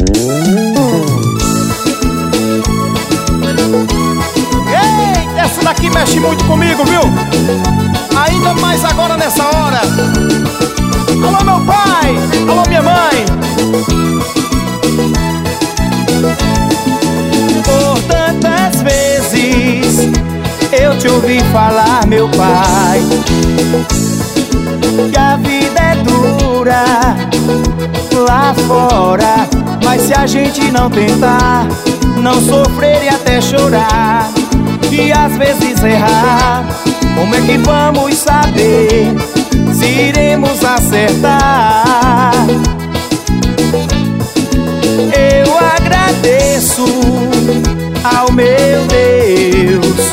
Ei, essa daqui mexe muito comigo, viu? Ainda mais agora nessa hora. Alô meu pai, alô minha mãe. Por tantas vezes eu te ouvi falar, meu pai, que a vida é dura lá fora, mas se a gente não tentar, não sofrer e até chorar, e às vezes errar, como é que vamos saber se iremos acertar? Eu agradeço ao meu Deus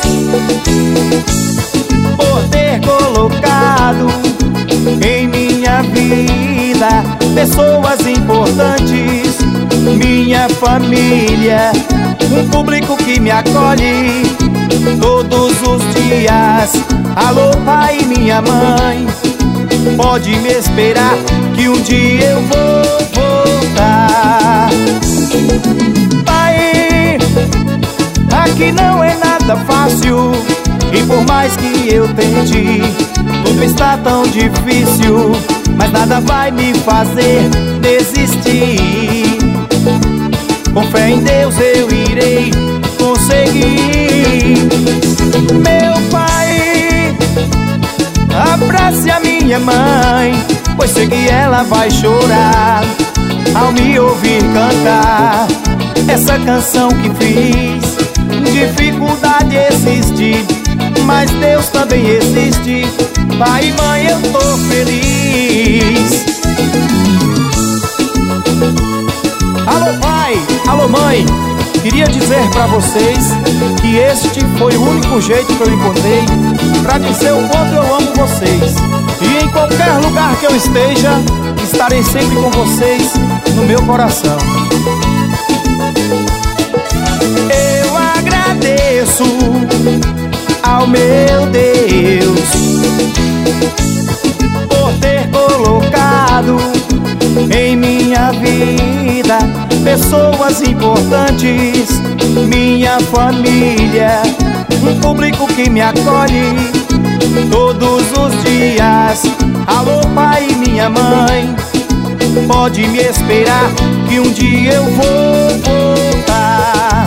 por ter colocado em minha vida pessoas importantes, minha família, um público que me acolhe todos os dias. Alô pai e minha mãe, pode me esperar que um dia eu vou voltar. Pai, aqui não é nada fácil, e por mais que eu tente, tudo está tão difícil, mas nada vai me fazer desistir. Com fé em Deus eu irei conseguir. Meu pai, abrace a minha mãe, pois sei que ela vai chorar ao me ouvir cantar essa canção que fiz. Dificuldade existe, mas Deus também existe. Pai e mãe, eu tô feliz. Alô pai, alô mãe, queria dizer pra vocês que este foi o único jeito que eu encontrei pra dizer o quanto eu amo vocês. E em qualquer lugar que eu esteja, estarei sempre com vocês no meu coração. Eu agradeço ao meu Deus por ter colocado em minha vida pessoas importantes, minha família, um público que me acolhe todos os dias. Alô pai e minha mãe, pode me esperar que um dia eu vou voltar.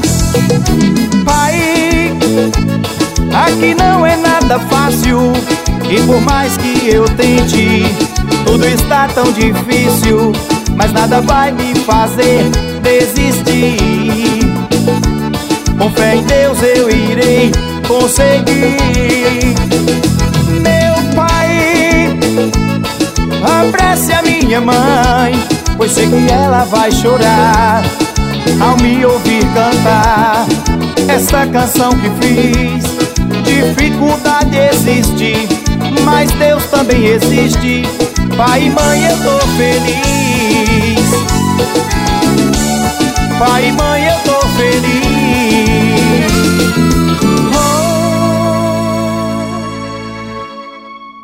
Pai, aqui não é nada fácil, e por mais que eu tente, tudo está tão difícil, mas nada vai me fazer desistir. Com fé em Deus eu irei conseguir. Meu pai, abrace a minha mãe, pois sei que ela vai chorar ao me ouvir cantar essa canção que fiz. Dificuldade existe, mas Deus também existe. Pai e mãe, eu tô feliz.